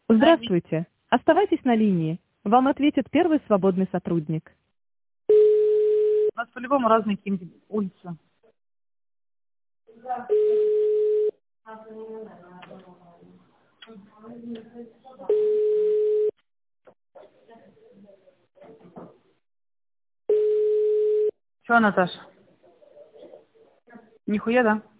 Здравствуйте. Оставайтесь на линии. Вам ответит первый свободный сотрудник. У нас по-любому разные какие-нибудь улицы. Чё, Наташа? Нихуя, да?